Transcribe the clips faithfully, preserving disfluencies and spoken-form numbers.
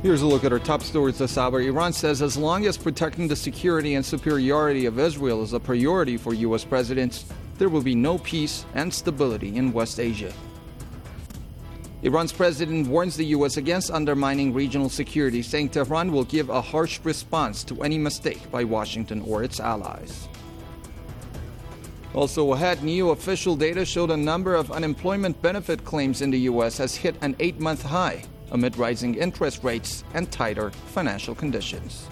Here's a look at our top stories this hour. Iran says as long as protecting the security and superiority of Israel is a priority for U S presidents, there will be no peace and stability in West Asia. Iran's president warns the U S against undermining regional security, saying Tehran will give a harsh response to any mistake by Washington or its allies. Also ahead, new official data showed a number of unemployment benefit claims in the U S has hit an eight-month high amid rising interest rates and tighter financial conditions.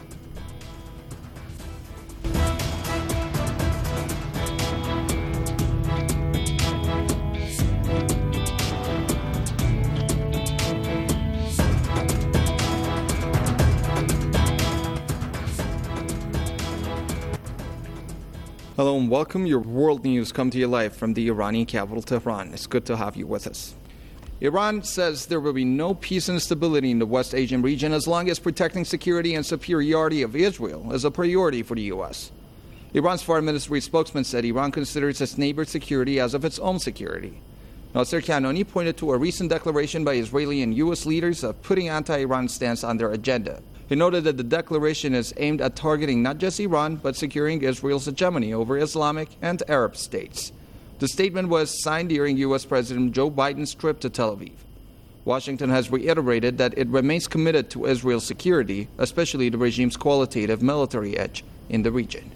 Hello and welcome. Your world news come to you live from the Iranian capital, Tehran. It's good to have you with us. Iran says there will be no peace and stability in the West Asian region as long as protecting security and superiority of Israel is a priority for the U S. Iran's foreign ministry spokesman said Iran considers its neighbor's security as of its own security. Nasser Kanani pointed to a recent declaration by Israeli and U S leaders of putting anti-Iran stance on their agenda. He noted that the declaration is aimed at targeting not just Iran, but securing Israel's hegemony over Islamic and Arab states. The statement was signed during U S President Joe Biden's trip to Tel Aviv. Washington has reiterated that it remains committed to Israel's security, especially the regime's qualitative military edge in the region.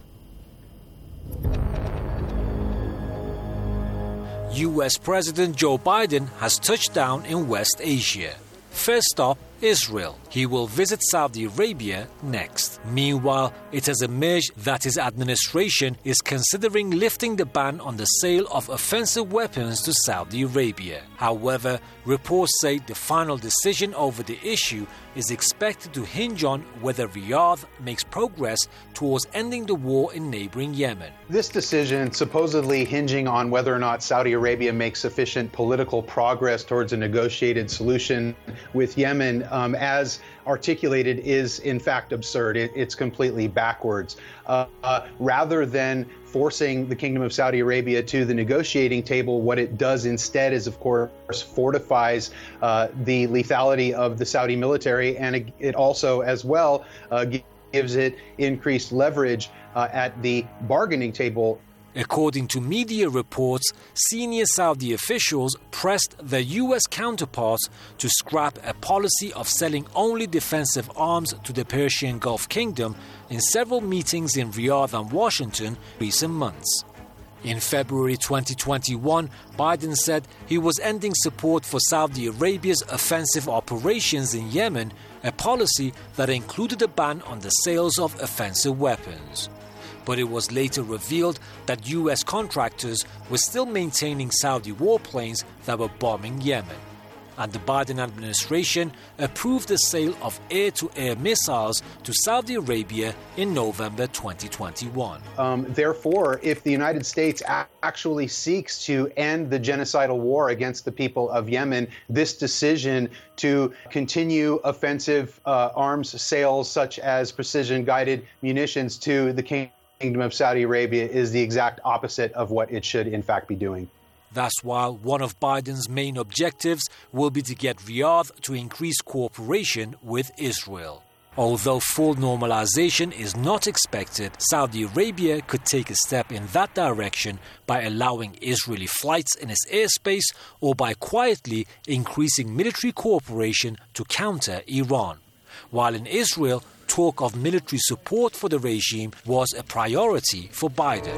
U S President Joe Biden has touched down in West Asia. First stop, Israel. He will visit Saudi Arabia next. Meanwhile, it has emerged that his administration is considering lifting the ban on the sale of offensive weapons to Saudi Arabia. However, reports say the final decision over the issue is expected to hinge on whether Riyadh makes progress towards ending the war in neighboring Yemen. This decision, supposedly hinging on whether or not Saudi Arabia makes sufficient political progress towards a negotiated solution with Yemen, um, as articulated, is in fact absurd. It, it's completely backwards. Uh, uh, rather than forcing the Kingdom of Saudi Arabia to the negotiating table, what it does instead is, of course, fortifies uh, the lethality of the Saudi military, and it, it also, as well, uh, gives it increased leverage uh, at the bargaining table. According to media reports, senior Saudi officials pressed their U S counterparts to scrap a policy of selling only defensive arms to the Persian Gulf Kingdom in several meetings in Riyadh and Washington recent months. In February twenty twenty-one, Biden said he was ending support for Saudi Arabia's offensive operations in Yemen, a policy that included a ban on the sales of offensive weapons. But it was later revealed that U S contractors were still maintaining Saudi warplanes that were bombing Yemen. And the Biden administration approved the sale of air-to-air missiles to Saudi Arabia in November twenty twenty-one. Um, therefore, if the United States a- actually seeks to end the genocidal war against the people of Yemen, this decision to continue offensive uh, arms sales such as precision-guided munitions to the King- Kingdom of Saudi Arabia is the exact opposite of what it should, in fact, be doing. That's why one of Biden's main objectives will be to get Riyadh to increase cooperation with Israel. Although full normalization is not expected, Saudi Arabia could take a step in that direction by allowing Israeli flights in its airspace or by quietly increasing military cooperation to counter Iran. While in Israel, talk of military support for the regime was a priority for Biden.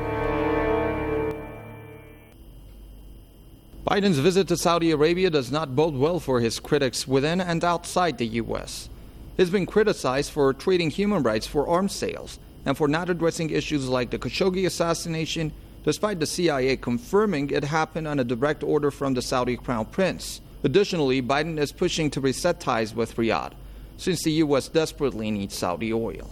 Biden's visit to Saudi Arabia does not bode well for his critics within and outside the U S. He's been criticized for trading human rights for arms sales and for not addressing issues like the Khashoggi assassination, despite the C I A confirming it happened on a direct order from the Saudi Crown Prince. Additionally, Biden is pushing to reset ties with Riyadh, since the U S desperately needs Saudi oil.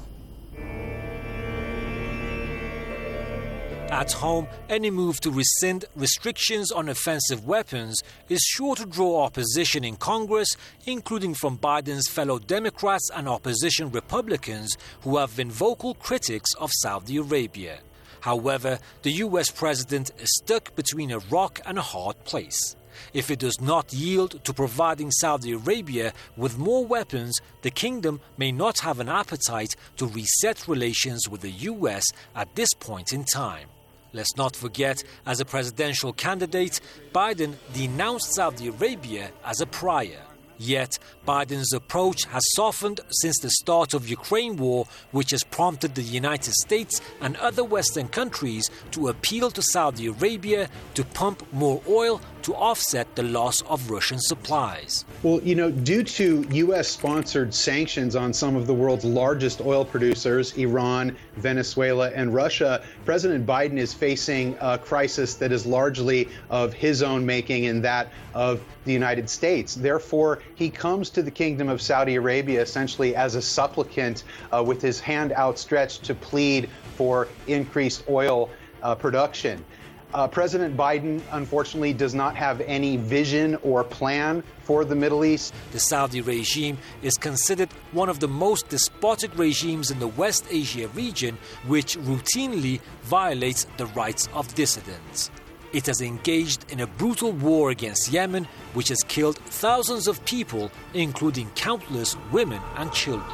At home, any move to rescind restrictions on offensive weapons is sure to draw opposition in Congress, including from Biden's fellow Democrats and opposition Republicans who have been vocal critics of Saudi Arabia. However, the U S president is stuck between a rock and a hard place. If it does not yield to providing Saudi Arabia with more weapons, the kingdom may not have an appetite to reset relations with the U S at this point in time. Let's not forget, as a presidential candidate, Biden denounced Saudi Arabia as a pariah. Yet, Biden's approach has softened since the start of Ukraine war, which has prompted the United States and other Western countries to appeal to Saudi Arabia to pump more oil to offset the loss of Russian supplies. Well, you know, due to U S-sponsored sanctions on some of the world's largest oil producers, Iran, Venezuela, and Russia, President Biden is facing a crisis that is largely of his own making and that of the United States. Therefore, he comes to the Kingdom of Saudi Arabia essentially as a supplicant uh, with his hand outstretched to plead for increased oil uh, production. Uh, President Biden, unfortunately, does not have any vision or plan for the Middle East. The Saudi regime is considered one of the most despotic regimes in the West Asia region, which routinely violates the rights of dissidents. It has engaged in a brutal war against Yemen, which has killed thousands of people, including countless women and children.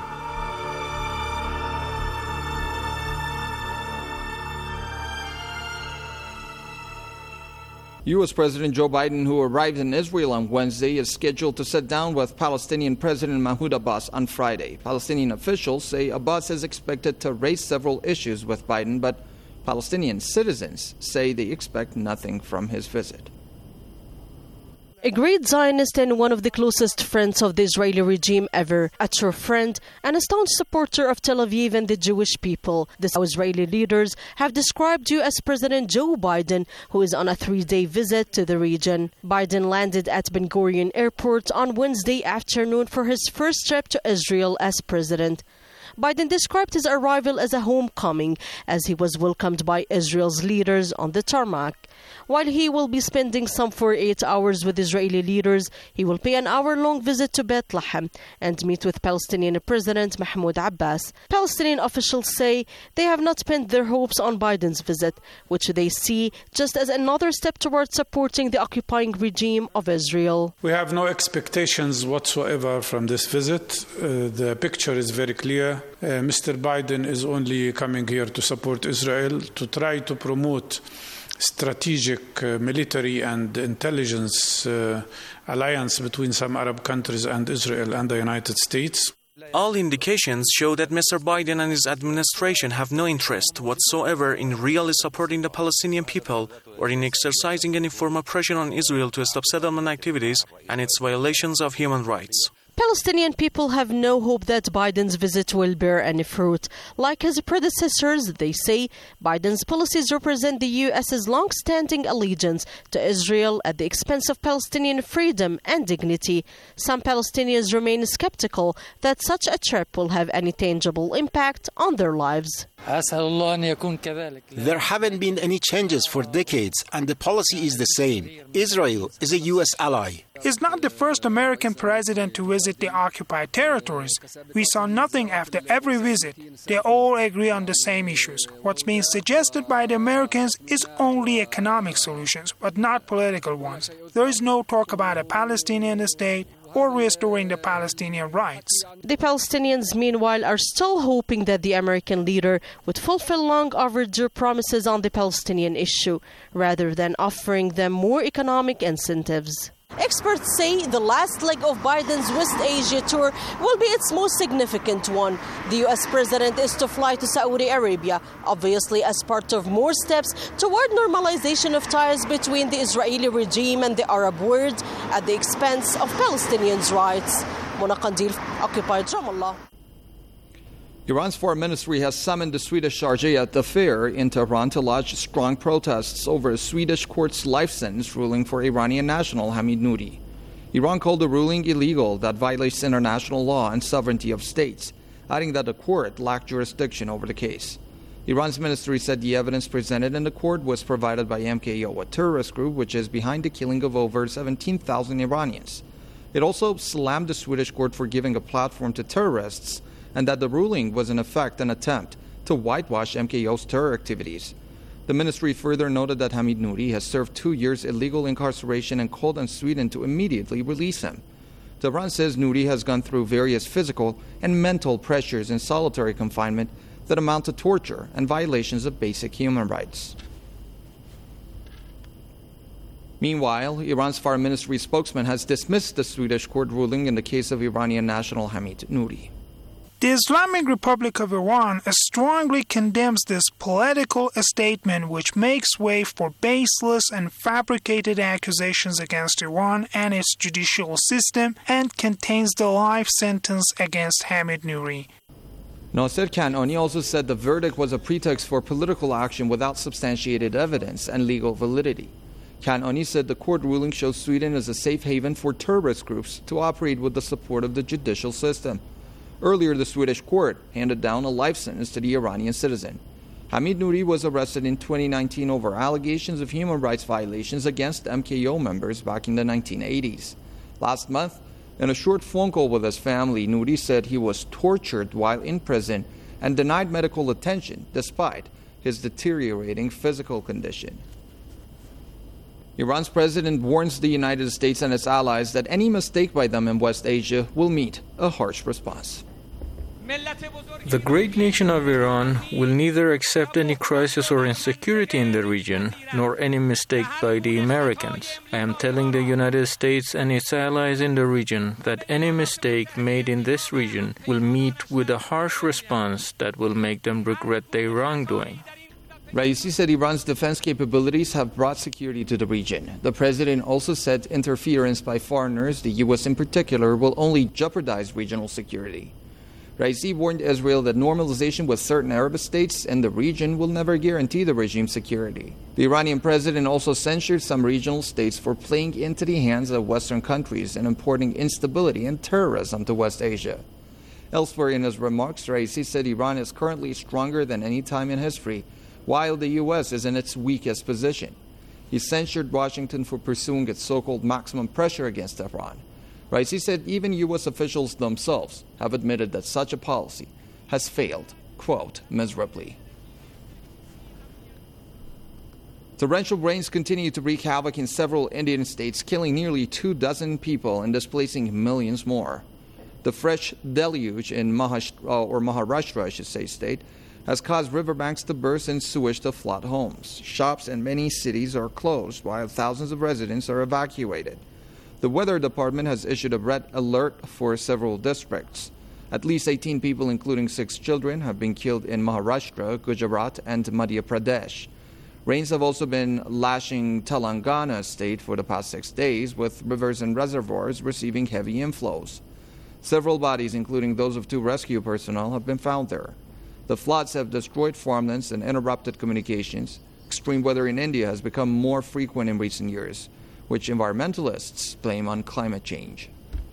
U S. President Joe Biden, who arrived in Israel on Wednesday, is scheduled to sit down with Palestinian President Mahmoud Abbas on Friday. Palestinian officials say Abbas is expected to raise several issues with Biden, but Palestinian citizens say they expect nothing from his visit. A great Zionist and one of the closest friends of the Israeli regime ever, a true friend and a staunch supporter of Tel Aviv and the Jewish people. The Israeli leaders have described U S. President Joe Biden, who is on a three-day visit to the region. Biden landed at Ben Gurion Airport on Wednesday afternoon for his first trip to Israel as president. Biden described his arrival as a homecoming as he was welcomed by Israel's leaders on the tarmac. While he will be spending some forty-eight hours with Israeli leaders, he will pay an hour-long visit to Bethlehem and meet with Palestinian President Mahmoud Abbas. Palestinian officials say they have not pinned their hopes on Biden's visit, which they see just as another step towards supporting the occupying regime of Israel. We have no expectations whatsoever from this visit. Uh, the picture is very clear. Uh, Mister Biden is only coming here to support Israel, to try to promote strategic uh, military and intelligence uh, alliance between some Arab countries and Israel and the United States. All indications show that Mister Biden and his administration have no interest whatsoever in really supporting the Palestinian people or in exercising any form of pressure on Israel to stop settlement activities and its violations of human rights. Palestinian people have no hope that Biden's visit will bear any fruit. Like his predecessors, they say Biden's policies represent the U S's long-standing allegiance to Israel at the expense of Palestinian freedom and dignity. Some Palestinians remain skeptical that such a trip will have any tangible impact on their lives. There haven't been any changes for decades, and the policy is the same. Israel is a U S ally. He's not the first American president to visit the occupied territories. We saw nothing after every visit. They all agree on the same issues. What's being suggested by the Americans is only economic solutions, but not political ones. There is no talk about a Palestinian state or restoring the Palestinian rights. The Palestinians, meanwhile, are still hoping that the American leader would fulfill long overdue promises on the Palestinian issue, rather than offering them more economic incentives. Experts say the last leg of Biden's West Asia tour will be its most significant one. The U S president is to fly to Saudi Arabia, obviously as part of more steps toward normalization of ties between the Israeli regime and the Arab world at the expense of Palestinians' rights. Mona Qandil, Occupied Ramallah. Iran's foreign ministry has summoned the Swedish Sharjah at the fair in Tehran to lodge strong protests over a Swedish court's life sentence ruling for Iranian national Hamid Nouri. Iran called the ruling illegal that violates international law and sovereignty of states, adding that the court lacked jurisdiction over the case. Iran's ministry said the evidence presented in the court was provided by M K O, a terrorist group which is behind the killing of over seventeen thousand Iranians. It also slammed the Swedish court for giving a platform to terrorists, and that the ruling was in effect an attempt to whitewash M K O's terror activities. The ministry further noted that Hamid Nouri has served two years illegal incarceration and called on Sweden to immediately release him. Tehran says Nouri has gone through various physical and mental pressures in solitary confinement that amount to torture and violations of basic human rights. Meanwhile, Iran's foreign ministry spokesman has dismissed the Swedish court ruling in the case of Iranian national Hamid Nouri. The Islamic Republic of Iran strongly condemns this political statement, which makes way for baseless and fabricated accusations against Iran and its judicial system, and contains the life sentence against Hamid Nouri. Nasser Kanani also said the verdict was a pretext for political action without substantiated evidence and legal validity. Kanani said the court ruling shows Sweden as a safe haven for terrorist groups to operate with the support of the judicial system. Earlier, the Swedish court handed down a life sentence to the Iranian citizen. Hamid Nouri was arrested in twenty nineteen over allegations of human rights violations against M K O members back in the nineteen eighties. Last month, in a short phone call with his family, Nouri said he was tortured while in prison and denied medical attention despite his deteriorating physical condition. Iran's president warns the United States and its allies that any mistake by them in West Asia will meet a harsh response. The great nation of Iran will neither accept any crisis or insecurity in the region, nor any mistake by the Americans. I am telling the United States and its allies in the region that any mistake made in this region will meet with a harsh response that will make them regret their wrongdoing. Raisi said Iran's defense capabilities have brought security to the region. The president also said interference by foreigners, the U S in particular, will only jeopardize regional security. Raisi warned Israel that normalization with certain Arab states in the region will never guarantee the regime's security. The Iranian president also censured some regional states for playing into the hands of Western countries and importing instability and terrorism to West Asia. Elsewhere in his remarks, Raisi said Iran is currently stronger than any time in history, while the U S is in its weakest position. He censured Washington for pursuing its so-called maximum pressure against Tehran. Raisi said even U S officials themselves have admitted that such a policy has failed, quote, miserably. Torrential rains continue to wreak havoc in several Indian states, killing nearly two dozen people and displacing millions more. The fresh deluge in Maharashtra, or Maharashtra, I should say, state, has caused riverbanks to burst and sewage to flood homes. Shops in many cities are closed while thousands of residents are evacuated. The weather department has issued a red alert for several districts. At least eighteen people, including six children, have been killed in Maharashtra, Gujarat, and Madhya Pradesh. Rains have also been lashing Telangana state for the past six days, with rivers and reservoirs receiving heavy inflows. Several bodies, including those of two rescue personnel, have been found there. The floods have destroyed farmlands and interrupted communications. Extreme weather in India has become more frequent in recent years, which environmentalists blame on climate change.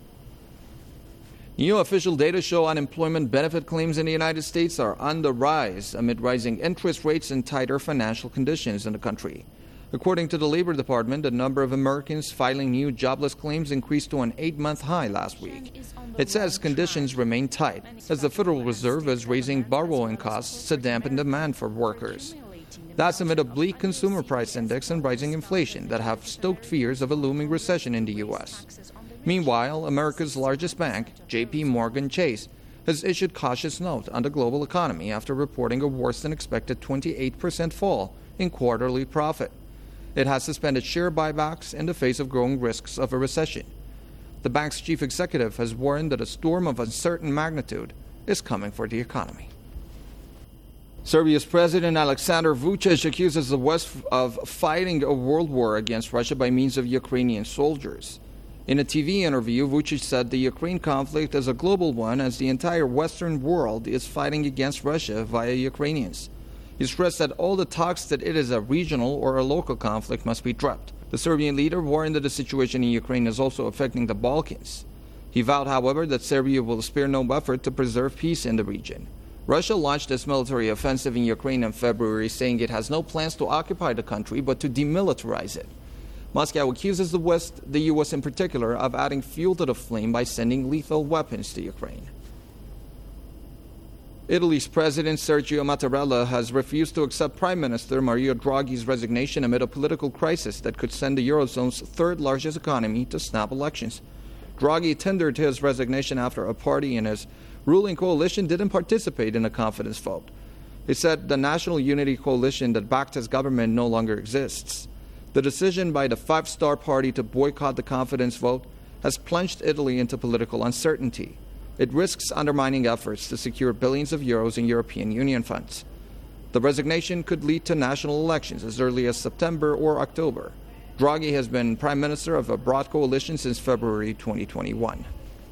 New official data show unemployment benefit claims in the United States are on the rise amid rising interest rates and tighter financial conditions in the country. According to the Labor Department, the number of Americans filing new jobless claims increased to an eight-month high last week. It says conditions remain tight as the Federal Reserve is raising borrowing costs to dampen demand for workers. That's amid a bleak consumer price index and rising inflation that have stoked fears of a looming recession in the U S. Meanwhile, America's largest bank, J P Morgan Chase, has issued cautious note on the global economy after reporting a worse-than-expected twenty-eight percent fall in quarterly profit. It has suspended share buybacks in the face of growing risks of a recession. The bank's chief executive has warned that a storm of uncertain magnitude is coming for the economy. Serbia's President Aleksandar Vučić accuses the West of fighting a world war against Russia by means of Ukrainian soldiers. In a T V interview, Vučić said the Ukraine conflict is a global one as the entire Western world is fighting against Russia via Ukrainians. He stressed that all the talks that it is a regional or a local conflict must be dropped. The Serbian leader warned that the situation in Ukraine is also affecting the Balkans. He vowed, however, that Serbia will spare no effort to preserve peace in the region. Russia launched its military offensive in Ukraine in February, saying it has no plans to occupy the country but to demilitarize it. Moscow accuses the West, the U S in particular, of adding fuel to the flame by sending lethal weapons to Ukraine. Italy's President Sergio Mattarella has refused to accept Prime Minister Mario Draghi's resignation amid a political crisis that could send the Eurozone's third largest economy to snap elections. Draghi tendered his resignation after a party in his ruling coalition didn't participate in a confidence vote. He said the National Unity Coalition that backed his government no longer exists. The decision by the Five Star Party to boycott the confidence vote has plunged Italy into political uncertainty. It risks undermining efforts to secure billions of euros in European Union funds. The resignation could lead to national elections as early as September or October. Draghi has been Prime Minister of a broad coalition since February twenty twenty-one.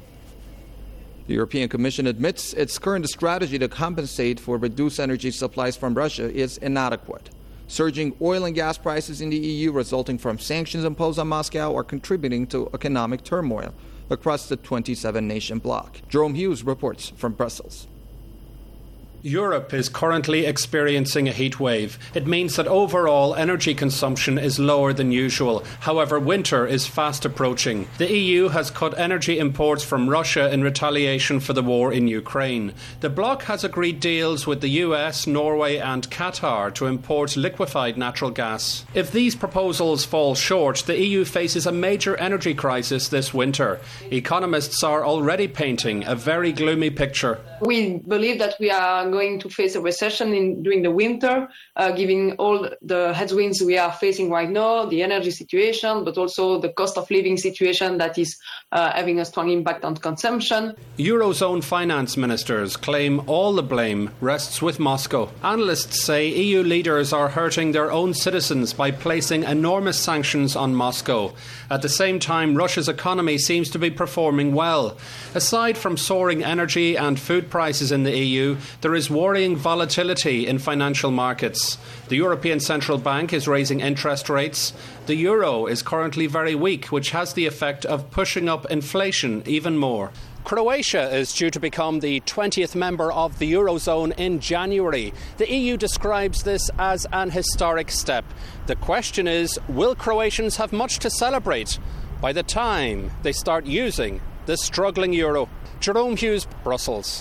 The European Commission admits its current strategy to compensate for reduced energy supplies from Russia is inadequate. Surging oil and gas prices in the E U resulting from sanctions imposed on Moscow are contributing to economic turmoil across the twenty-seven nation bloc. Jerome Hughes reports from Brussels. Europe is currently experiencing a heat wave. It means that overall energy consumption is lower than usual. However, winter is fast approaching. The E U has cut energy imports from Russia in retaliation for the war in Ukraine. The bloc has agreed deals with the U S, Norway and Qatar to import liquefied natural gas. If these proposals fall short, the E U faces a major energy crisis this winter. Economists are already painting a very gloomy picture. We believe that we are going to face a recession in, during the winter, uh, given all the headwinds we are facing right now, the energy situation, but also the cost of living situation that is uh, having a strong impact on consumption. Eurozone finance ministers claim all the blame rests with Moscow. Analysts say E U leaders are hurting their own citizens by placing enormous sanctions on Moscow. At the same time, Russia's economy seems to be performing well. Aside from soaring energy and food prices in the E U, there is worrying volatility in financial markets. The European Central Bank is raising interest rates. The euro is currently very weak, which has the effect of pushing up inflation even more. Croatia is due to become the twentieth member of the Eurozone in January. The E U describes this as an historic step. The question is, will Croatians have much to celebrate by the time they start using the struggling euro? Jerome Hughes, Brussels.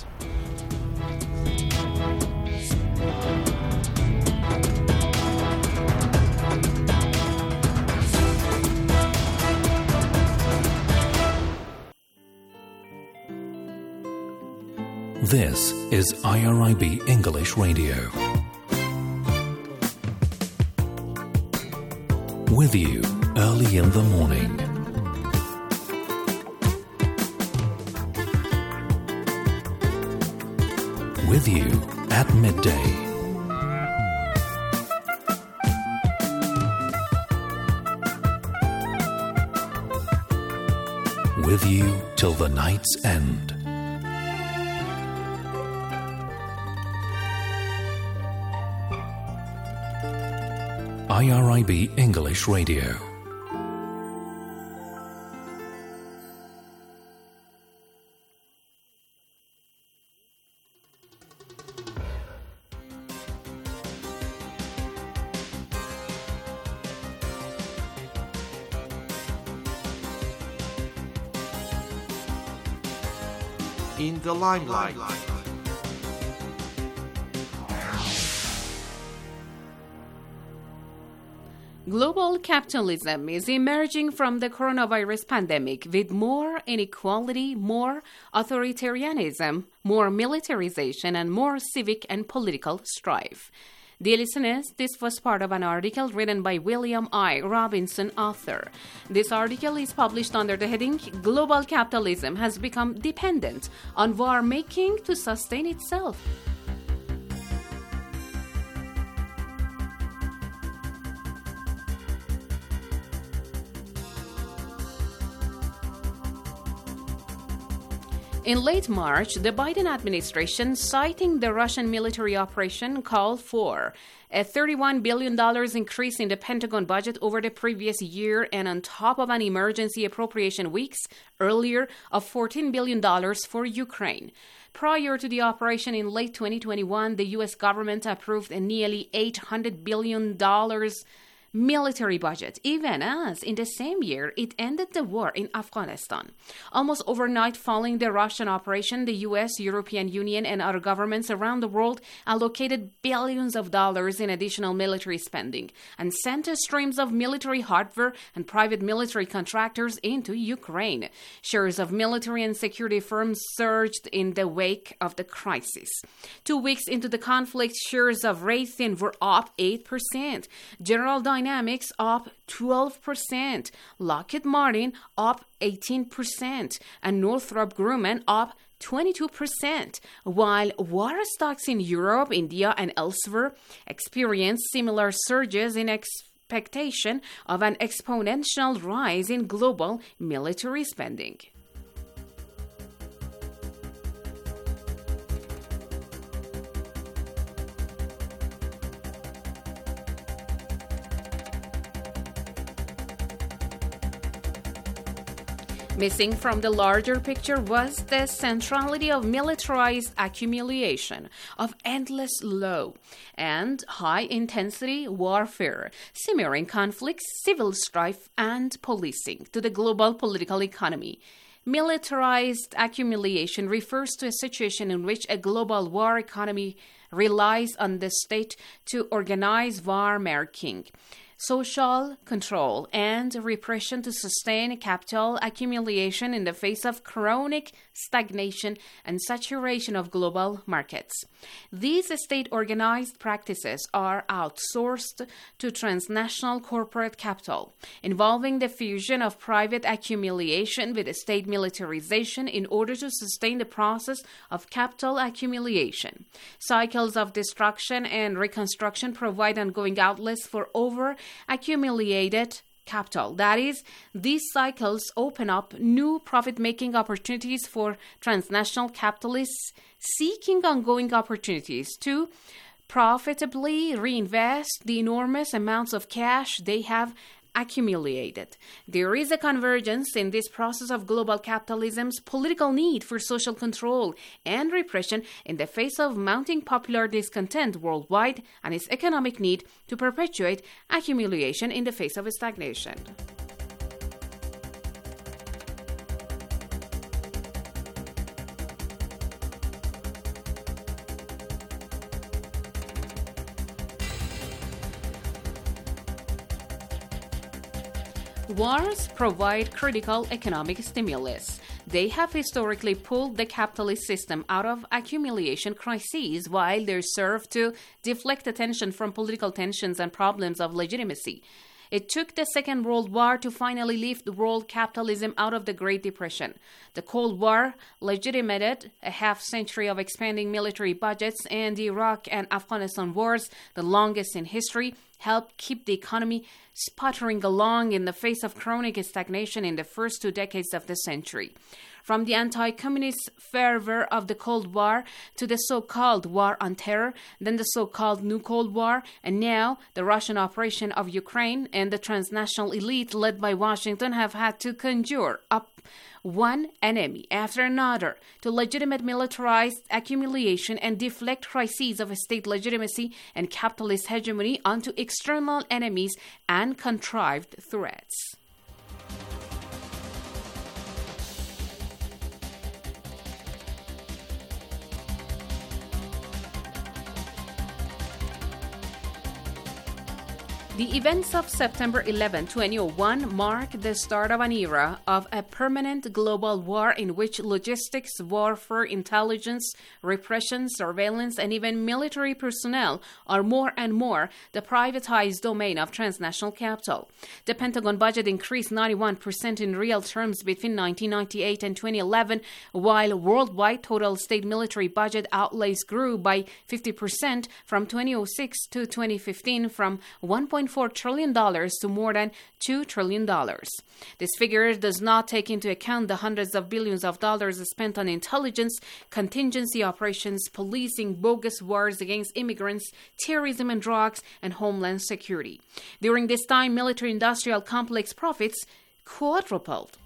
This is I R I B English Radio. With you early in the morning. With you at midday. With you till the night's end. I R I B English Radio. In the limelight. Global capitalism is emerging from the coronavirus pandemic with more inequality, more authoritarianism, more militarization, and more civic and political strife. Dear listeners, this was part of an article written by William I. Robinson, author. This article is published under the heading, Global Capitalism Has Become Dependent on War Making to Sustain Itself. In late March, the Biden administration, citing the Russian military operation, called for a thirty-one billion dollars increase in the Pentagon budget over the previous year and on top of an emergency appropriation weeks earlier of fourteen billion dollars for Ukraine. Prior to the operation in late twenty twenty-one, the U S government approved a nearly eight hundred billion dollars military budget, even as in the same year it ended the war in Afghanistan. Almost overnight following the Russian operation, the U S, European Union, and other governments around the world allocated billions of dollars in additional military spending and sent streams of military hardware and private military contractors into Ukraine. Shares of military and security firms surged in the wake of the crisis. Two weeks into the conflict, shares of Raytheon were up eight percent, General Dynamics up twelve percent, Lockheed Martin up eighteen percent, and Northrop Grumman up twenty-two percent, while war stocks in Europe, India, and elsewhere experienced similar surges in expectation of an exponential rise in global military spending. Missing from the larger picture was the centrality of militarized accumulation of endless low and high-intensity warfare, simmering conflicts, civil strife, and policing to the global political economy. Militarized accumulation refers to a situation in which a global war economy relies on the state to organize war-making, social control, and repression to sustain capital accumulation in the face of chronic stagnation and saturation of global markets. These state-organized practices are outsourced to transnational corporate capital, involving the fusion of private accumulation with state militarization in order to sustain the process of capital accumulation. Cycles of destruction and reconstruction provide ongoing outlets for over accumulated capital. That is, these cycles open up new profit-making opportunities for transnational capitalists seeking ongoing opportunities to profitably reinvest the enormous amounts of cash they have accumulated. There is a convergence in this process of global capitalism's political need for social control and repression in the face of mounting popular discontent worldwide and its economic need to perpetuate accumulation in the face of stagnation. Wars provide critical economic stimulus. They have historically pulled the capitalist system out of accumulation crises while they serve to deflect attention from political tensions and problems of legitimacy. It took the Second World War to finally lift world capitalism out of the Great Depression. The Cold War legitimated a half-century of expanding military budgets, and the Iraq and Afghanistan wars, the longest in history, helped keep the economy sputtering along in the face of chronic stagnation in the first two decades of the century. From the anti-communist fervor of the Cold War to the so-called War on Terror, then the so-called New Cold War, and now the Russian operation of Ukraine, and the transnational elite led by Washington have had to conjure up one enemy after another to legitimate militarized accumulation and deflect crises of state legitimacy and capitalist hegemony onto external enemies and contrived threats. The events of September eleventh, twenty oh one mark the start of an era of a permanent global war in which logistics, warfare, intelligence, repression, surveillance, and even military personnel are more and more the privatized domain of transnational capital. The Pentagon budget increased ninety-one percent in real terms between nineteen ninety-eight and twenty eleven, while worldwide total state military budget outlays grew by fifty percent from two thousand six to twenty fifteen, from one point four trillion dollars to more than two trillion dollars. This figure does not take into account the hundreds of billions of dollars spent on intelligence, contingency operations, policing, bogus wars against immigrants, terrorism and drugs, and homeland security. During this time, military-industrial complex profits quadrupled.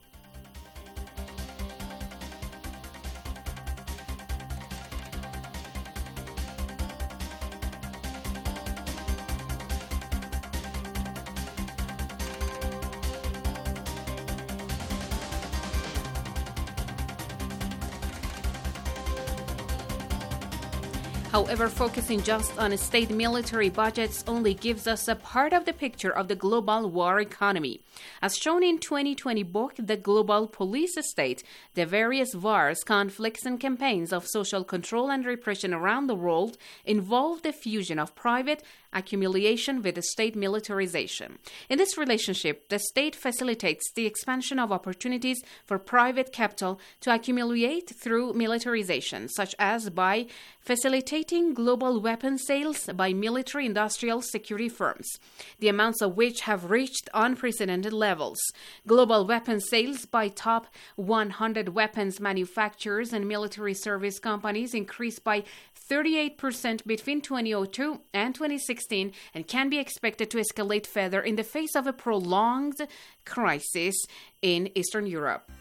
However, focusing just on state military budgets only gives us a part of the picture of the global war economy. As shown in twenty twenty book, The Global Police State, the various wars, conflicts, and campaigns of social control and repression around the world involve the fusion of private accumulation with the state militarization. In this relationship, the state facilitates the expansion of opportunities for private capital to accumulate through militarization, such as by facilitating global weapon sales by military industrial security firms, the amounts of which have reached unprecedented levels. Global weapon sales by top one hundred weapons manufacturers and military service companies increased by thirty-eight percent between twenty oh two and twenty sixteen and can be expected to escalate further in the face of a prolonged crisis in Eastern Europe.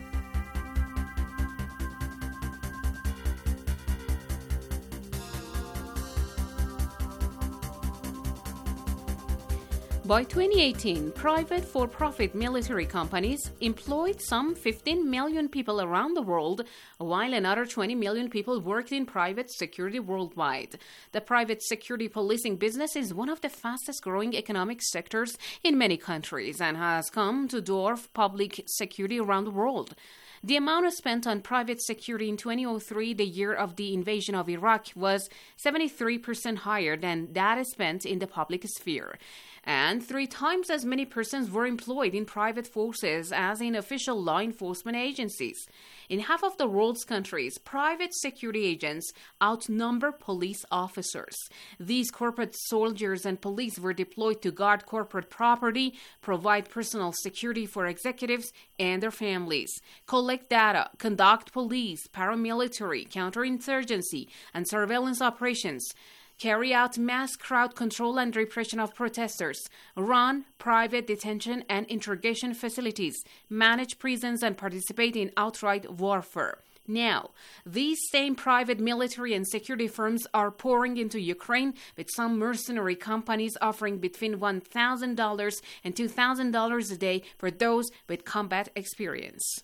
By twenty eighteen, private for-profit military companies employed some fifteen million people around the world, while another twenty million people worked in private security worldwide. The private security policing business is one of the fastest-growing economic sectors in many countries and has come to dwarf public security around the world. The amount spent on private security in twenty oh three, the year of the invasion of Iraq, was seventy-three percent higher than that spent in the public sphere. And three times as many persons were employed in private forces as in official law enforcement agencies. In half of the world's countries, private security agents outnumber police officers. These corporate soldiers and police were deployed to guard corporate property, provide personal security for executives and their families, collect data, conduct police, paramilitary, counterinsurgency, and surveillance operations, carry out mass crowd control and repression of protesters, run private detention and interrogation facilities, manage prisons, and participate in outright warfare. Now, these same private military and security firms are pouring into Ukraine, with some mercenary companies offering between one thousand dollars and two thousand dollars a day for those with combat experience.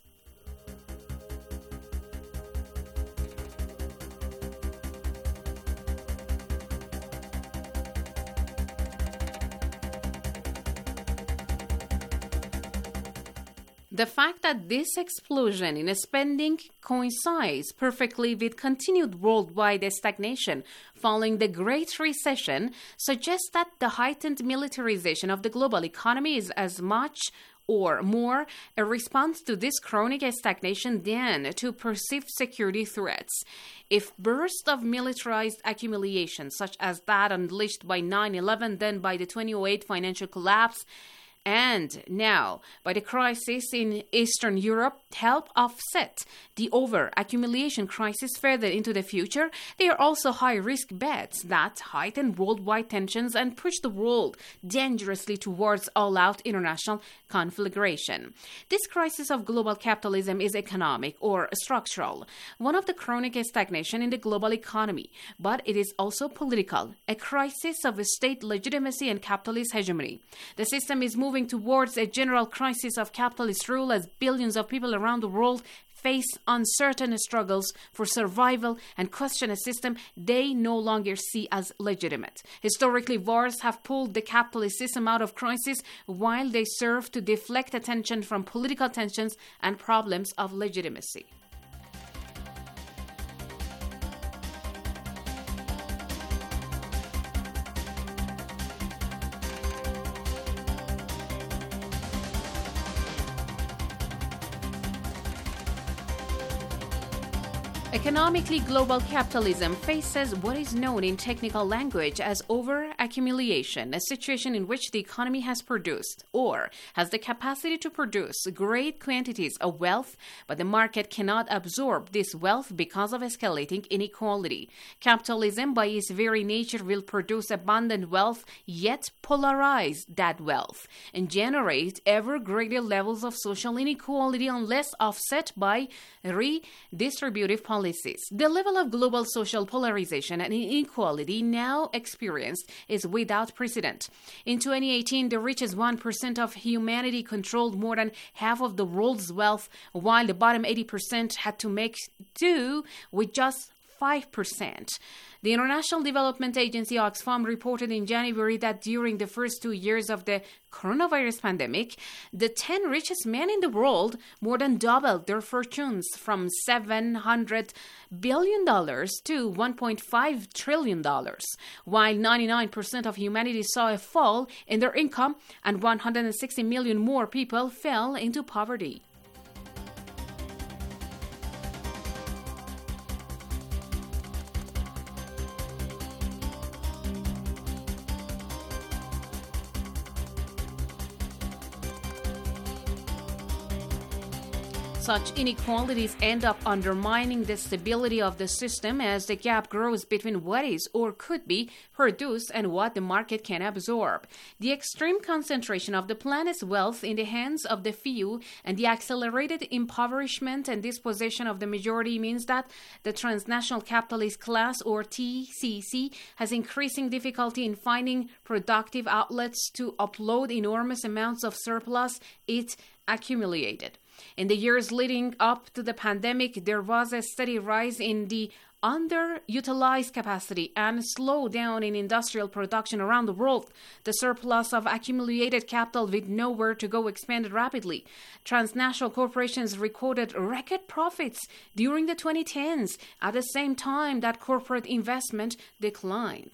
The fact that this explosion in spending coincides perfectly with continued worldwide stagnation following the Great Recession suggests that the heightened militarization of the global economy is as much or more a response to this chronic stagnation than to perceived security threats. If bursts of militarized accumulation, such as that unleashed by nine eleven, then by the two thousand eight financial collapse, and now by the crisis in Eastern Europe, help offset the over-accumulation crisis further into the future, they are also high-risk bets that heighten worldwide tensions and push the world dangerously towards all-out international conflagration. This crisis of global capitalism is economic or structural, one of the chronic stagnation in the global economy, but it is also political, a crisis of state legitimacy and capitalist hegemony. The system is moving towards a general crisis of capitalist rule as billions of people around the world face uncertain struggles for survival and question a system they no longer see as legitimate. Historically, wars have pulled the capitalist system out of crisis while they serve to deflect attention from political tensions and problems of legitimacy. Economically, global capitalism faces what is known in technical language as over-accumulation, a situation in which the economy has produced or has the capacity to produce great quantities of wealth, but the market cannot absorb this wealth because of escalating inequality. Capitalism, by its very nature, will produce abundant wealth, yet polarize that wealth and generate ever greater levels of social inequality unless offset by redistributive policies. Policies. The level of global social polarization and inequality now experienced is without precedent. In twenty eighteen, the richest one percent of humanity controlled more than half of the world's wealth, while the bottom eighty percent had to make do with just five percent. The International Development Agency Oxfam reported in January that during the first two years of the coronavirus pandemic, the ten richest men in the world more than doubled their fortunes from seven hundred billion dollars to one point five trillion dollars, while ninety-nine percent of humanity saw a fall in their income and one hundred sixty million more people fell into poverty. Such inequalities end up undermining the stability of the system as the gap grows between what is or could be produced and what the market can absorb. The extreme concentration of the planet's wealth in the hands of the few and the accelerated impoverishment and dispossession of the majority means that the transnational capitalist class, or T C C, has increasing difficulty in finding productive outlets to upload enormous amounts of surplus it accumulated. In the years leading up to the pandemic, there was a steady rise in the underutilized capacity and slowdown in industrial production around the world. The surplus of accumulated capital with nowhere to go expanded rapidly. Transnational corporations recorded record profits during the twenty tens, at the same time that corporate investment declined.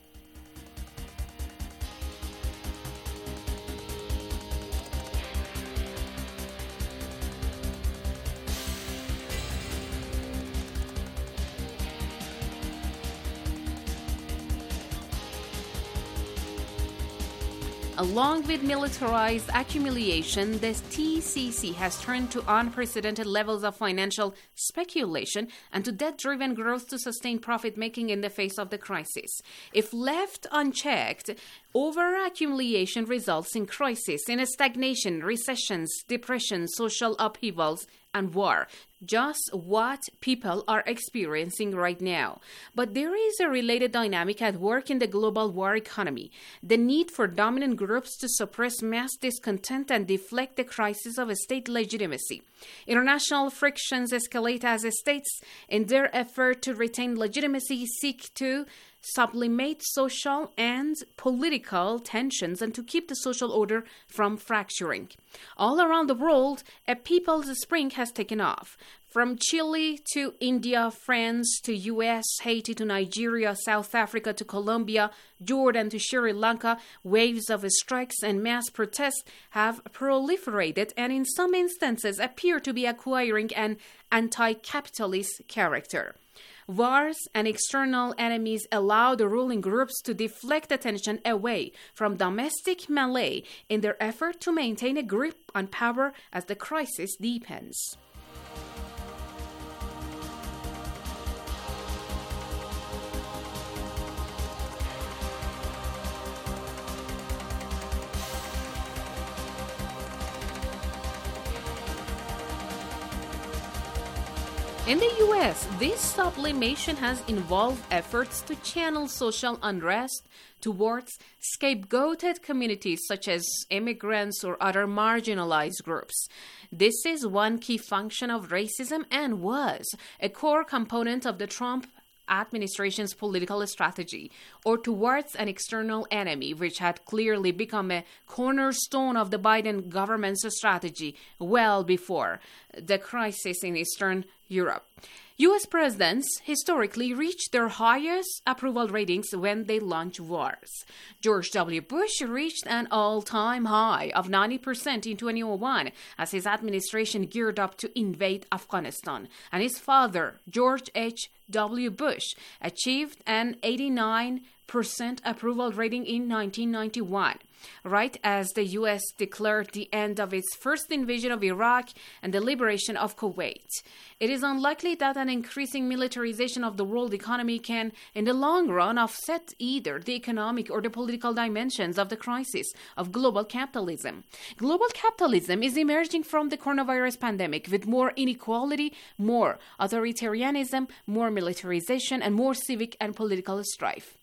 Along with militarized accumulation, the T C C has turned to unprecedented levels of financial speculation and to debt-driven growth to sustain profit-making in the face of the crisis. If left unchecked, over-accumulation results in crisis, in a stagnation, recessions, depression, social upheavals, and war. Just what people are experiencing right now. But there is a related dynamic at work in the global war economy. The need for dominant groups to suppress mass discontent and deflect the crisis of state legitimacy. International frictions escalate as states, in their effort to retain legitimacy, seek to sublimate social and political tensions and to keep the social order from fracturing. All around the world, a people's spring has taken off. From Chile to India, France to U S, Haiti to Nigeria, South Africa to Colombia, Jordan to Sri Lanka, waves of strikes and mass protests have proliferated and in some instances appear to be acquiring an anti-capitalist character. Wars and external enemies allow the ruling groups to deflect attention away from domestic melee in their effort to maintain a grip on power as the crisis deepens. In the U S, this sublimation has involved efforts to channel social unrest towards scapegoated communities such as immigrants or other marginalized groups. This is one key function of racism and was a core component of the Trump administration's political strategy, or towards an external enemy, which had clearly become a cornerstone of the Biden government's strategy well before the crisis in Eastern Europe. U S presidents historically reach their highest approval ratings when they launch wars. George W. Bush reached an all-time high of ninety percent in twenty oh one as his administration geared up to invade Afghanistan, and his father, George H W. Bush, achieved an eighty-nine percent approval rating in nineteen ninety-one, right as the U S declared the end of its first invasion of Iraq and the liberation of Kuwait. It is unlikely that an increasing militarization of the world economy can, in the long run, offset either the economic or the political dimensions of the crisis of global capitalism. Global capitalism is emerging from the coronavirus pandemic with more inequality, more authoritarianism, more militarization, and more civic and political strife.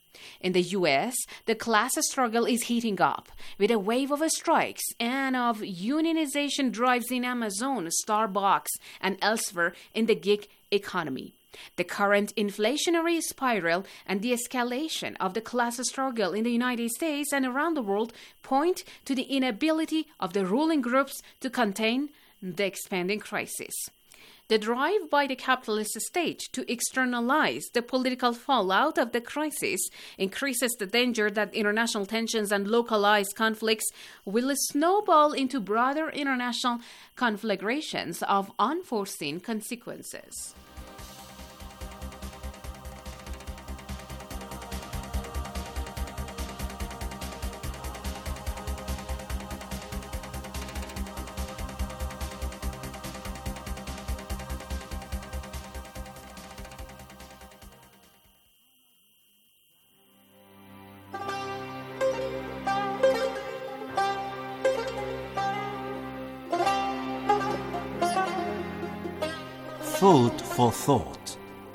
In the U S, the class struggle is heating up with a wave of strikes and of unionization drives in Amazon, Starbucks, and elsewhere in the gig economy. The current inflationary spiral and the escalation of the class struggle in the United States and around the world point to the inability of the ruling groups to contain the expanding crisis. The drive by the capitalist state to externalize the political fallout of the crisis increases the danger that international tensions and localized conflicts will snowball into broader international conflagrations of unforeseen consequences. Food for thought.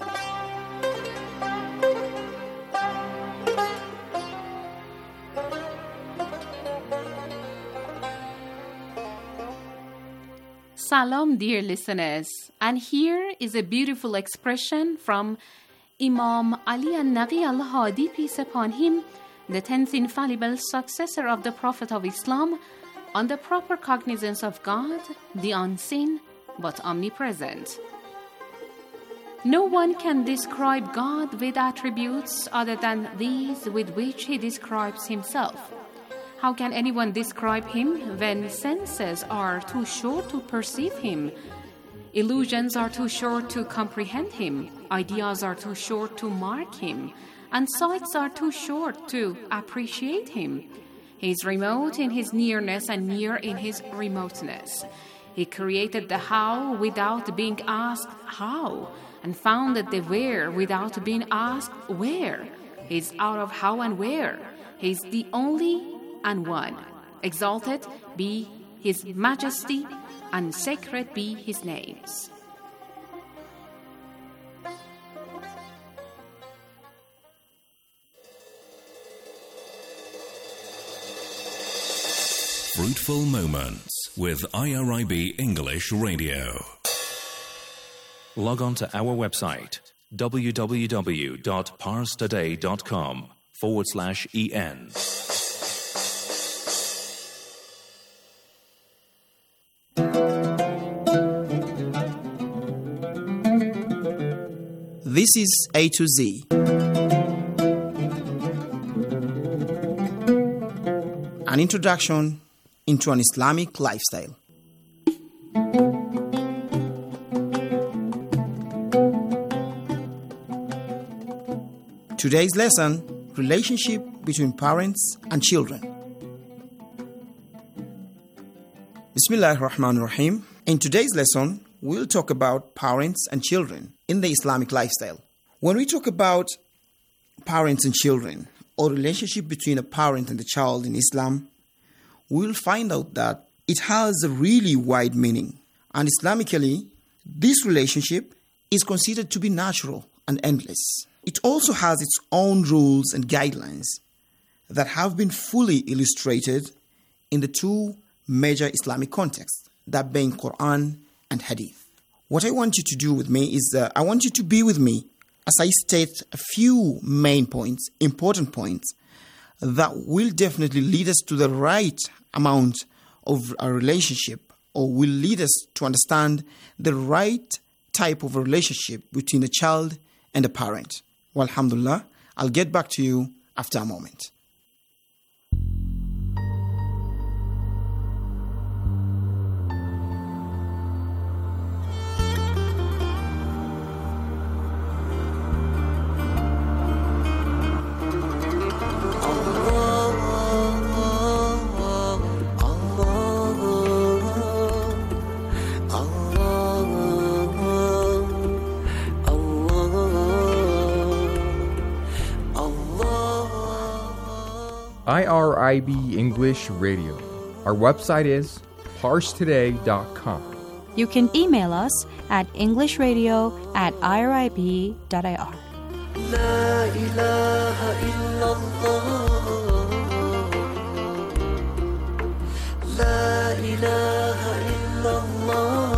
Salam, dear listeners, and here is a beautiful expression from Imam Ali al-Naqi al-Hadi, peace upon him, the tenth infallible successor of the Prophet of Islam, on the proper cognizance of God, the unseen but omnipresent. No one can describe God with attributes other than these with which he describes himself. How can anyone describe him when senses are too short to perceive him? Illusions are too short to comprehend him. Ideas are too short to mark him. And sights are too short to appreciate him. He is remote in his nearness and near in his remoteness. He created the how without being asked how, and founded the where without being asked where. He is out of how and where. He is the only and one. Exalted be his majesty, and sacred be his names. Fruitful Moments with I R I B English Radio. Log on to our website, www.parstoday.com forward slash en. This is A to Z. An introduction into an Islamic lifestyle. Today's lesson, relationship between parents and children. Bismillahir Rahmanir Rahim. In today's lesson, we'll talk about parents and children in the Islamic lifestyle. When we talk about parents and children, or relationship between a parent and a child in Islam, we'll find out that it has a really wide meaning. And Islamically, this relationship is considered to be natural and endless. It also has its own rules and guidelines that have been fully illustrated in the two major Islamic contexts, that being Quran and Hadith. What I want you to do with me is uh, I want you to be with me as I state a few main points, important points, that will definitely lead us to the right amount of a relationship, or will lead us to understand the right type of a relationship between a child and a parent. Well, alhamdulillah, I'll get back to you after a moment. I R I B English Radio. Our website is parse today dot com. You can email us at englishradio at irib dot ir. لا إله إلا الله لا إله إلا الله.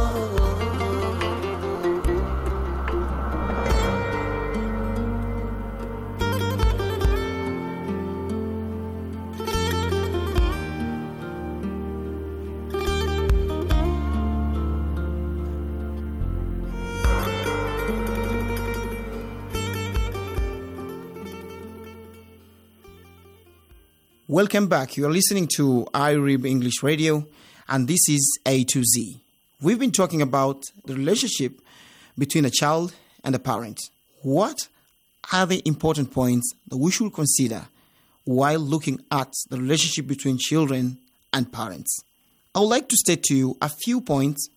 Welcome back. You are listening to I R I B English Radio, and this is A to Z. We've been talking about the relationship between a child and a parent. What are the important points that we should consider while looking at the relationship between children and parents? I would like to state to you a few points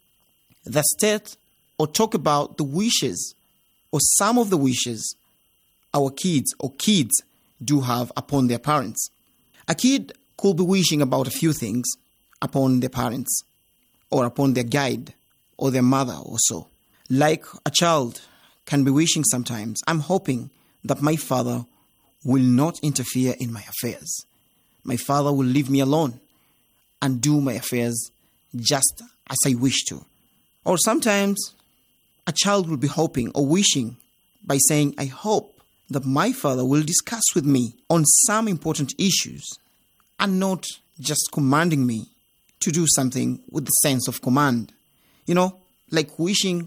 that state or talk about the wishes or some of the wishes our kids or kids do have upon their parents. A kid could be wishing about a few things upon their parents or upon their guide or their mother or so. Like a child can be wishing sometimes, I'm hoping that my father will not interfere in my affairs. My father will leave me alone and do my affairs just as I wish to. Or sometimes a child will be hoping or wishing by saying, I hope that my father will discuss with me on some important issues and not just commanding me to do something with the sense of command. You know, like wishing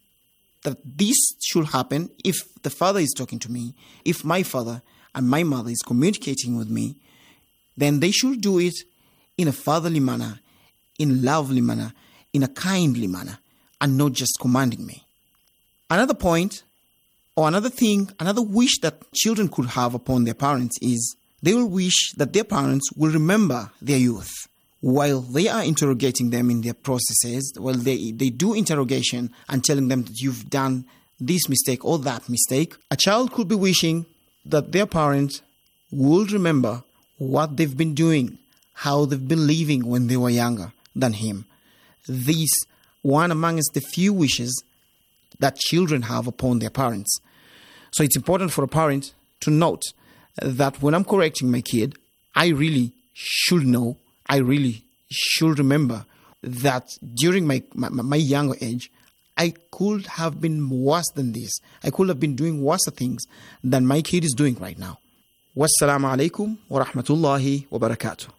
that this should happen if the father is talking to me, if my father and my mother is communicating with me, then they should do it in a fatherly manner, in a lovely manner, in a kindly manner, and not just commanding me. Another point, or another thing, another wish that children could have upon their parents is they will wish that their parents will remember their youth. While they are interrogating them in their processes, while they, they do interrogation and telling them that you've done this mistake or that mistake, a child could be wishing that their parents would remember what they've been doing, how they've been living when they were younger than him. This one amongst the few wishes that children have upon their parents. So it's important for a parent to note that when I'm correcting my kid, I really should know, I really should remember that during my, my, my younger age, I could have been worse than this. I could have been doing worse things than my kid is doing right now. Wassalamu alaikum wa rahmatullahi wa barakatuh.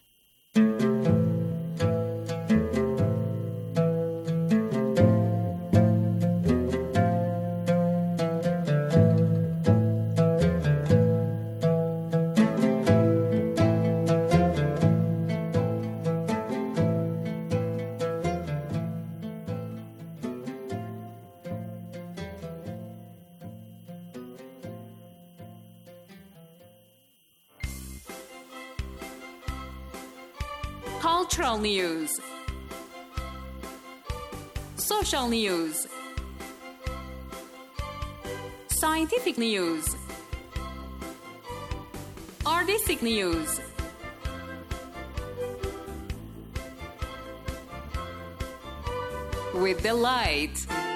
Cultural news, social news, scientific news, artistic news, with delight.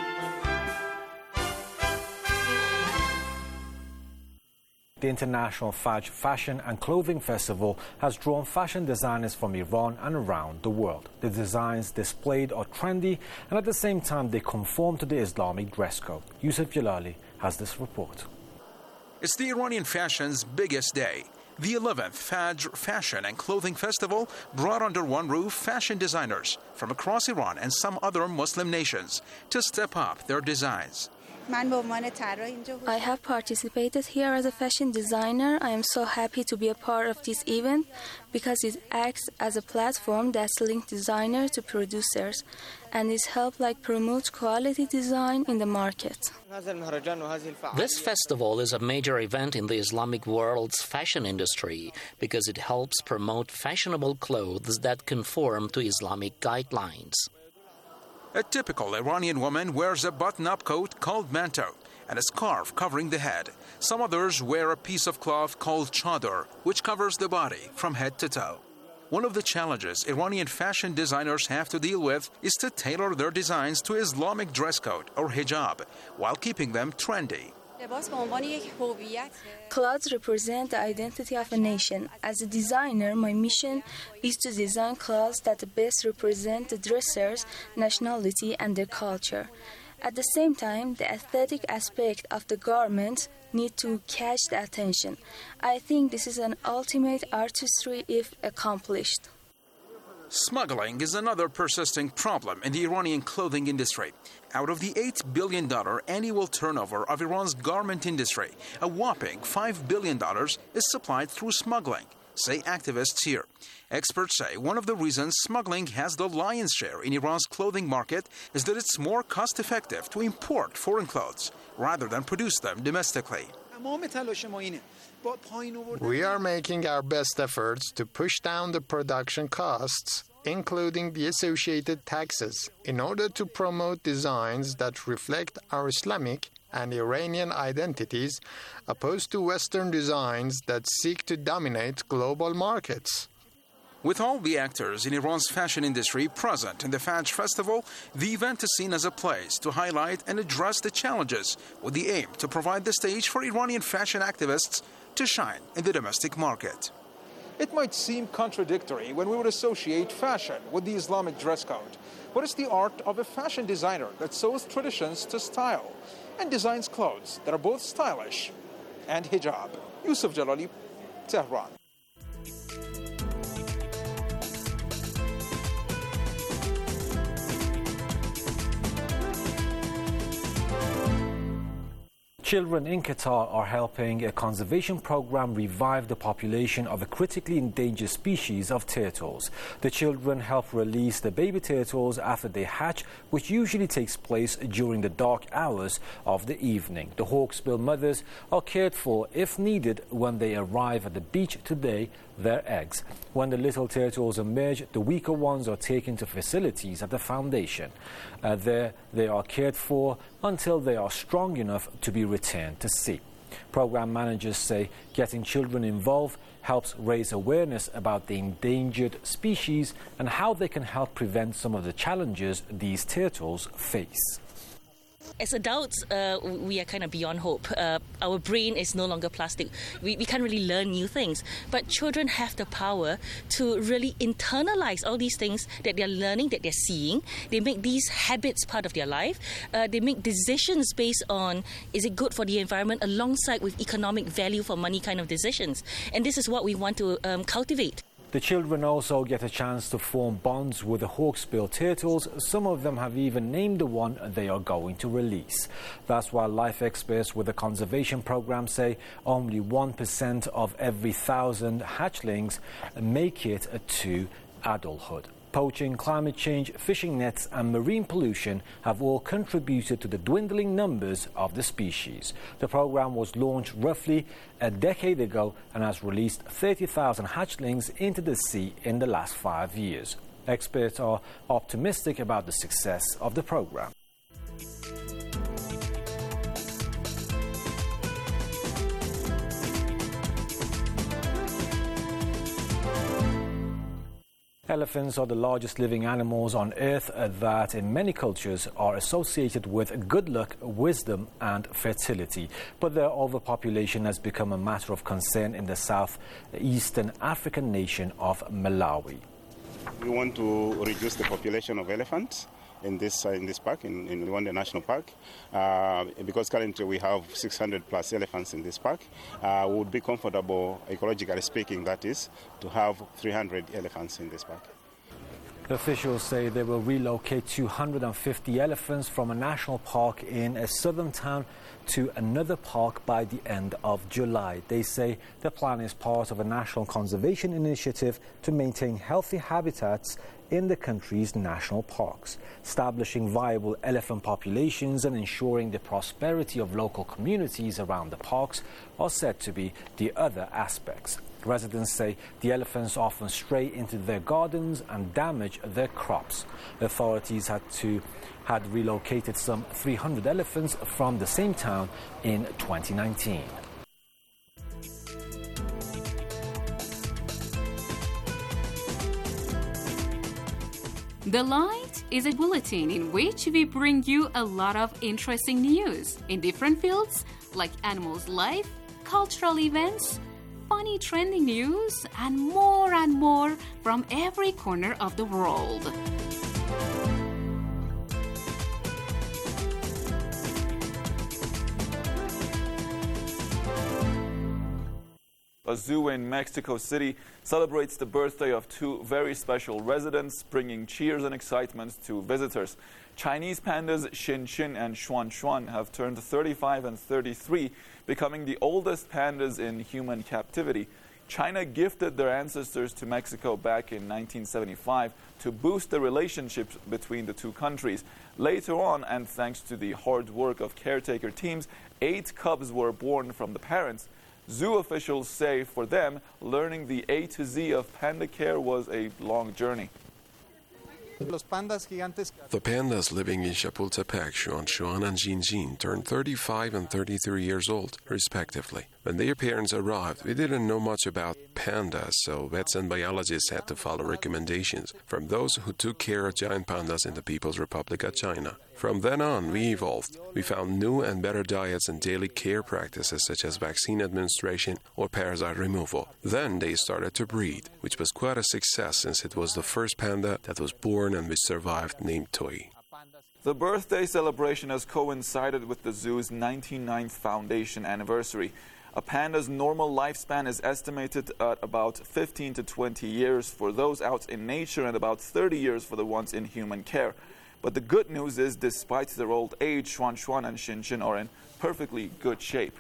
The International Fashion and Clothing Festival has drawn fashion designers from Iran and around the world. The designs displayed are trendy and at the same time they conform to the Islamic dress code. Yusuf Jalali has this report. It's the Iranian fashion's biggest day. The eleventh Fajr Fashion and Clothing Festival brought under one roof fashion designers from across Iran and some other Muslim nations to step up their designs. I have participated here as a fashion designer. I am so happy to be a part of this event because it acts as a platform that links designers to producers and it helps like promote quality design in the market. This festival is a major event in the Islamic world's fashion industry because it helps promote fashionable clothes that conform to Islamic guidelines. A typical Iranian woman wears a button-up coat called manto and a scarf covering the head. Some others wear a piece of cloth called chador, which covers the body from head to toe. One of the challenges Iranian fashion designers have to deal with is to tailor their designs to Islamic dress code or hijab while keeping them trendy. Clothes represent the identity of a nation. As a designer, my mission is to design clothes that best represent the dresser's nationality and their culture. At the same time, the aesthetic aspect of the garment need to catch the attention. I think this is an ultimate artistry if accomplished. Smuggling is another persisting problem in the Iranian clothing industry. Out of the eight billion dollars annual turnover of Iran's garment industry, a whopping five billion dollars is supplied through smuggling, say activists here. Experts say one of the reasons smuggling has the lion's share in Iran's clothing market is that it's more cost-effective to import foreign clothes rather than produce them domestically. We are making our best efforts to push down the production costs, including the associated taxes, in order to promote designs that reflect our Islamic and Iranian identities, opposed to Western designs that seek to dominate global markets. With all the actors in Iran's fashion industry present in the Fajr Festival, the event is seen as a place to highlight and address the challenges with the aim to provide the stage for Iranian fashion activists to shine in the domestic market. It might seem contradictory when we would associate fashion with the Islamic dress code, but it's the art of a fashion designer that sews traditions to style and designs clothes that are both stylish and hijab. Yusuf Jalali, Tehran. Children in Qatar are helping a conservation program revive the population of a critically endangered species of turtles. The children help release the baby turtles after they hatch, which usually takes place during the dark hours of the evening. The hawksbill mothers are cared for if needed when they arrive at the beach to lay their eggs. When the little turtles emerge, the weaker ones are taken to facilities at the foundation. Uh, there they are cared for until they are strong enough to be returned to sea. Program managers say getting children involved helps raise awareness about the endangered species and how they can help prevent some of the challenges these turtles face. As adults, uh, we are kind of beyond hope. Uh, our brain is no longer plastic. We, we can't really learn new things. But children have the power to really internalize all these things that they're learning, that they're seeing. They make these habits part of their life. Uh, they make decisions based on, is it good for the environment, alongside with economic value for money kind of decisions. And this is what we want to um, cultivate. The children also get a chance to form bonds with the hawksbill turtles. Some of them have even named the one they are going to release. That's why life experts with the conservation program say only one percent of every thousand hatchlings make it to adulthood. Poaching, climate change, fishing nets and marine pollution have all contributed to the dwindling numbers of the species. The program was launched roughly a decade ago and has released thirty thousand hatchlings into the sea in the last five years. Experts are optimistic about the success of the program. Elephants are the largest living animals on Earth that in many cultures are associated with good luck, wisdom and fertility. But their overpopulation has become a matter of concern in the southeastern African nation of Malawi. We want to reduce the population of elephants in this uh, in this park, in, in Luanda National Park, uh, because currently we have six hundred plus elephants in this park. Uh, we would be comfortable, ecologically speaking, that is, to have three hundred elephants in this park. The officials say they will relocate two hundred fifty elephants from a national park in a southern town to another park by the end of July. They say the plan is part of a national conservation initiative to maintain healthy habitats in the country's national parks. Establishing viable elephant populations and ensuring the prosperity of local communities around the parks are said to be the other aspects. Residents say the elephants often stray into their gardens and damage their crops. Authorities had to had relocated some three hundred elephants from the same town in twenty nineteen. The light is a bulletin in which we bring you a lot of interesting news in different fields like animals' life, cultural events, funny trending news, and more and more from every corner of the world. A zoo in Mexico City celebrates the birthday of two very special residents, bringing cheers and excitement to visitors. Chinese pandas Xin Xin and Xuan Xuan have turned thirty-five and thirty-three, becoming the oldest pandas in human captivity. China gifted their ancestors to Mexico back in nineteen seventy-five to boost the relationships between the two countries. Later on, and thanks to the hard work of caretaker teams, eight cubs were born from the parents. Zoo officials say for them, learning the A to Z of panda care was a long journey. The pandas living in Chapultepec, Xuan Xuan and Xin Xin, turned thirty-five and thirty-three years old, respectively. When their parents arrived, we didn't know much about pandas, so vets and biologists had to follow recommendations from those who took care of giant pandas in the People's Republic of China. From then on, we evolved. We found new and better diets and daily care practices such as vaccine administration or parasite removal. Then they started to breed, which was quite a success since it was the first panda that was born and which survived, named Toy. The birthday celebration has coincided with the zoo's ninety-ninth foundation anniversary. A panda's normal lifespan is estimated at about fifteen to twenty years for those out in nature and about thirty years for the ones in human care. But the good news is, despite their old age, Xuan Xuan and Xin Xin are in perfectly good shape.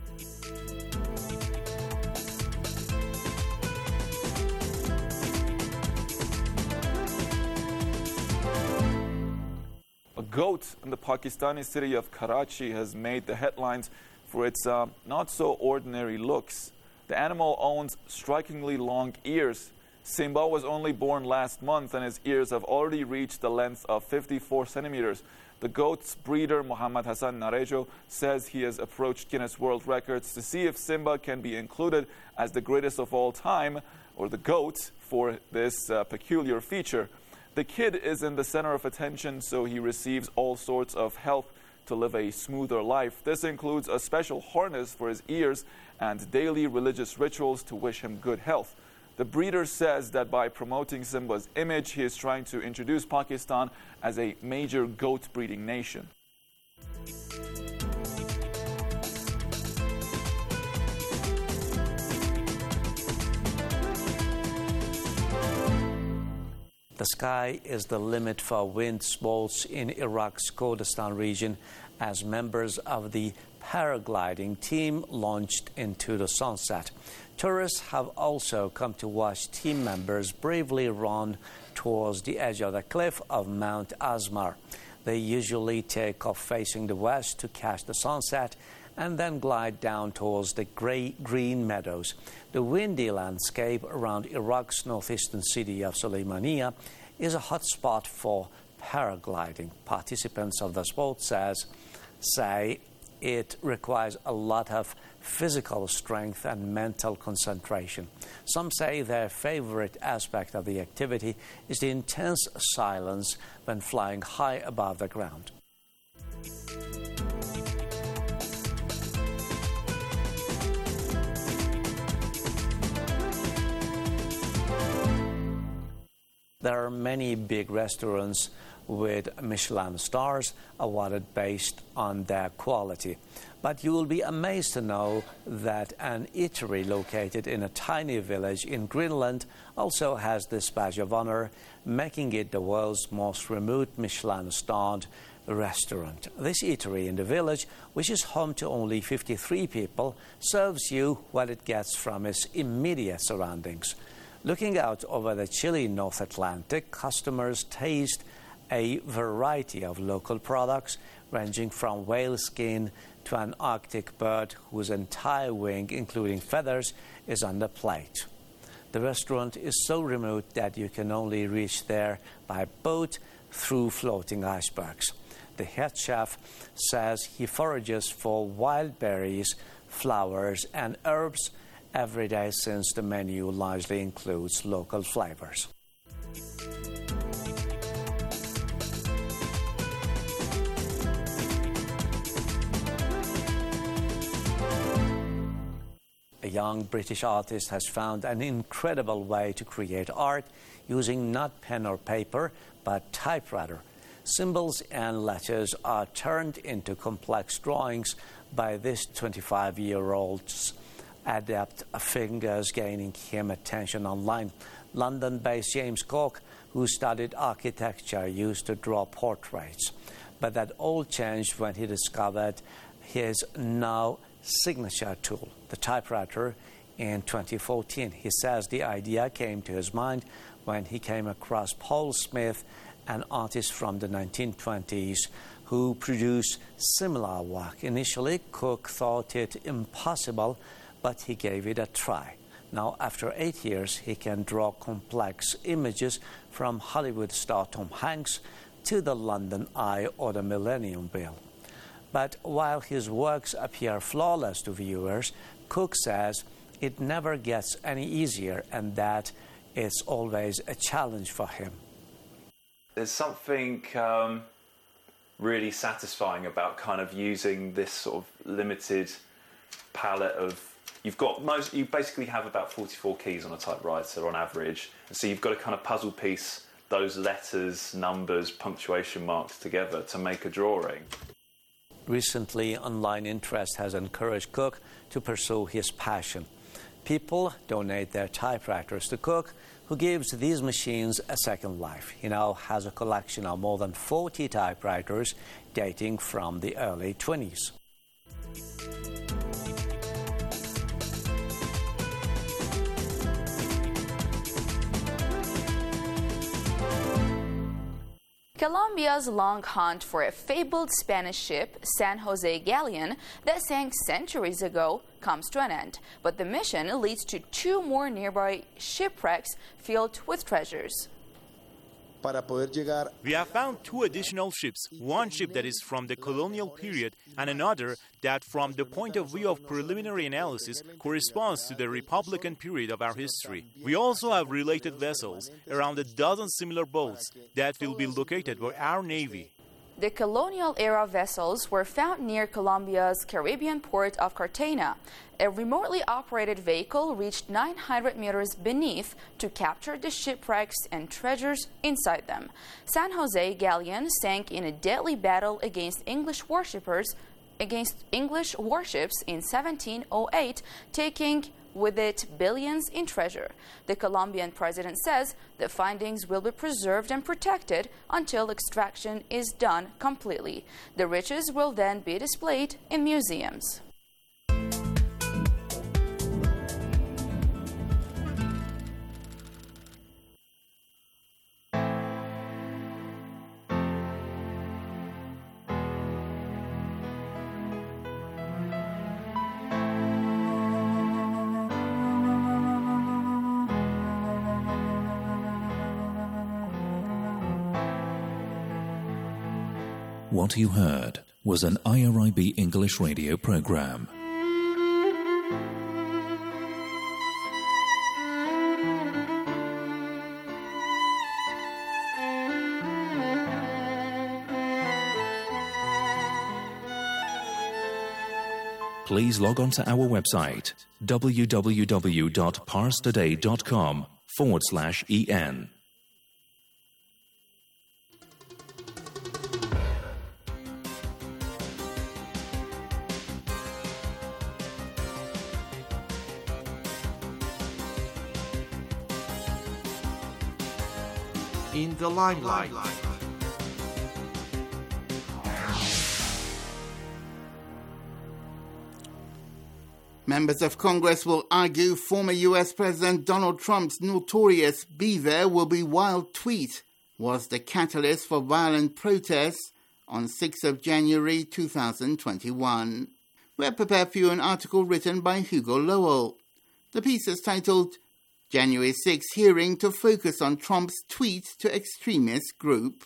A goat in the Pakistani city of Karachi has made the headlines for its uh, not-so-ordinary looks. The animal owns strikingly long ears. Simba was only born last month and his ears have already reached the length of fifty-four centimeters. The goat's breeder, Muhammad Hassan Narejo, says he has approached Guinness World Records to see if Simba can be included as the greatest of all time, or the goat, for this uh, peculiar feature. The kid is in the center of attention, so he receives all sorts of help to live a smoother life. This includes a special harness for his ears and daily religious rituals to wish him good health. The breeder says that by promoting Simba's image, he is trying to introduce Pakistan as a major goat breeding nation. The sky is the limit for wind sports in Iraq's Kurdistan region as members of the paragliding team launched into the sunset. Tourists have also come to watch team members bravely run towards the edge of the cliff of Mount Asmar. They usually take off facing the west to catch the sunset and then glide down towards the grey green meadows. The windy landscape around Iraq's northeastern city of Sulaymaniyah is a hot spot for paragliding. Participants of the sport says, say it requires a lot of physical strength and mental concentration. Some say their favorite aspect of the activity is the intense silence when flying high above the ground. There are many big restaurants with Michelin stars awarded based on their quality. But you will be amazed to know that an eatery located in a tiny village in Greenland also has this badge of honor, making it the world's most remote Michelin-starred restaurant. This eatery in the village, which is home to only fifty-three people, serves you what it gets from its immediate surroundings. Looking out over the chilly North Atlantic, customers taste a variety of local products, ranging from whale skin to an Arctic bird whose entire wing, including feathers, is on the plate. The restaurant is so remote that you can only reach there by boat through floating icebergs. The head chef says he forages for wild berries, flowers, and herbs every day since the menu largely includes local flavors. young British artist has found an incredible way to create art using not pen or paper, but typewriter. Symbols and letters are turned into complex drawings by this twenty-five-year-old's adept fingers, gaining him attention online. London-based James Cook, who studied architecture, used to draw portraits. But that all changed when he discovered his now signature tool, the typewriter, in twenty fourteen. He says the idea came to his mind when he came across Paul Smith, an artist from the nineteen twenties who produced similar work. Initially, Cook thought it impossible, but he gave it a try. Now, after eight years, he can draw complex images from Hollywood star Tom Hanks to the London Eye or the Millennium Bell. But while his works appear flawless to viewers, Cook says it never gets any easier and that it's always a challenge for him. There's something um, really satisfying about kind of using this sort of limited palette of... You've got most... You basically have about forty-four keys on a typewriter on average, and so you've got to kind of puzzle piece those letters, numbers, punctuation marks together to make a drawing. Recently, online interest has encouraged Cook to pursue his passion. People donate their typewriters to Cook, who gives these machines a second life. He now has a collection of more than forty typewriters dating from the early twenties. Colombia's long hunt for a fabled Spanish ship, San Jose Galleon, that sank centuries ago, comes to an end. But the mission leads to two more nearby shipwrecks filled with treasures. We have found two additional ships, one ship that is from the colonial period and another that, from the point of view of preliminary analysis, corresponds to the Republican period of our history. We also have related vessels, around a dozen similar boats, that will be located by our Navy. The colonial-era vessels were found near Colombia's Caribbean port of Cartagena. A remotely operated vehicle reached nine hundred meters beneath to capture the shipwrecks and treasures inside them. San Jose Galleon sank in a deadly battle against English worshippers, against English warships in seventeen oh eight, taking with it billions in treasure. The Colombian president says the findings will be preserved and protected until extraction is done completely. The riches will then be displayed in museums. What you heard was an I R I B English radio program. Please log on to our website w w w dot pars today dot com forward slash en. In the limelight. Members of Congress will argue former U S President Donald Trump's notorious "Be There Will Be Wild" tweet was the catalyst for violent protests on sixth of January two thousand twenty-one. We have prepared for you an article written by Hugo Lowell. The piece is titled January sixth Hearing to Focus on Trump's Tweet to Extremist Group.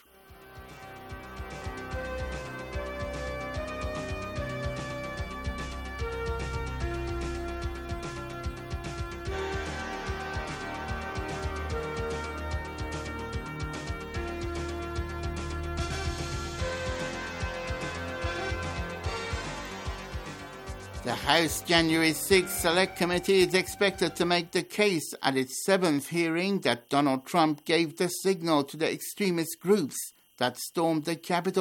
The House January sixth Select Committee is expected to make the case at its seventh hearing that Donald Trump gave the signal to the extremist groups that stormed the Capitol